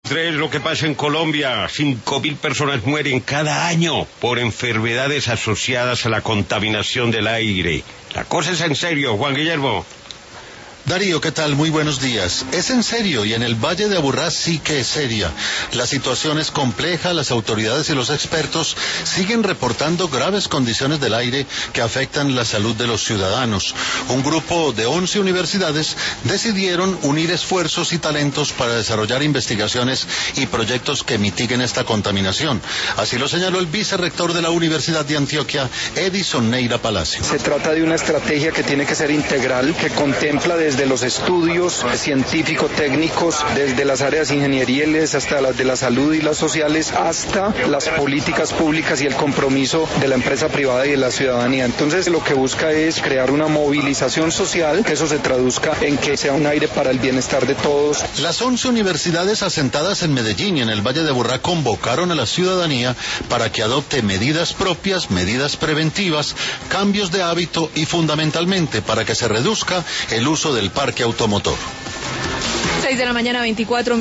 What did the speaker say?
3, lo que pasa en Colombia. 5.000 personas mueren cada año por enfermedades asociadas a la contaminación del aire. La cosa es en serio, Juan Guillermo. Darío, ¿qué tal? Muy buenos días. Es en serio, y en el Valle de Aburrá sí que es seria. La situación es compleja, las autoridades y los expertos siguen reportando graves condiciones del aire que afectan la salud de los ciudadanos. Un grupo de 11 universidades decidieron unir esfuerzos y talentos para desarrollar investigaciones y proyectos que mitiguen esta contaminación. Así lo señaló el vicerrector de la Universidad de Antioquia, Edison Neira Palacio. Se trata de una estrategia que tiene que ser integral, que contempla desde los estudios científico-técnicos, desde las áreas ingenieriles hasta las de la salud y las sociales, hasta las políticas públicas y el compromiso de la empresa privada y de la ciudadanía. Entonces lo que busca es crear una movilización social, que eso se traduzca en que sea un aire para el bienestar de todos. Las 11 universidades asentadas en Medellín y en el Valle de Aburrá convocaron a la ciudadanía para que adopte medidas propias, medidas preventivas, cambios de hábito y fundamentalmente para que se reduzca el uso del parque automotor. 6 de la mañana, 24